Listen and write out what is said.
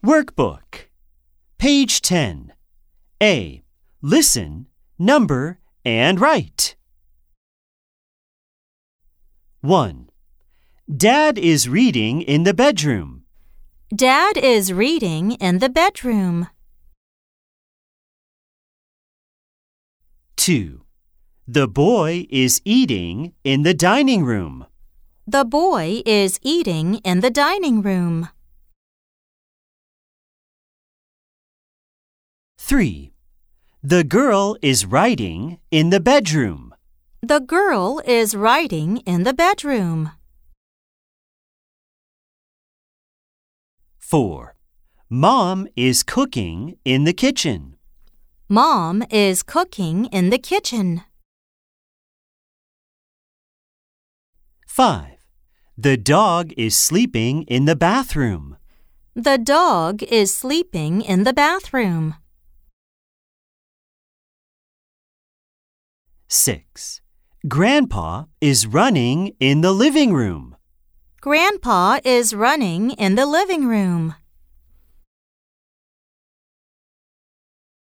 Workbook. Page 10. A. Listen, number, and write. 1. Dad is reading in the bedroom. Dad is reading in the bedroom. 2. The boy is eating in the dining room. The boy is eating in the dining room. 3. The girl is writing in the bedroom. The girl is writing in the bedroom. 4. Mom is cooking in the kitchen. Mom is cooking in the kitchen. 5. The dog is sleeping in the bathroom. The dog is sleeping in the bathroom. 6. Grandpa is running in the living room. Grandpa is running in the living room.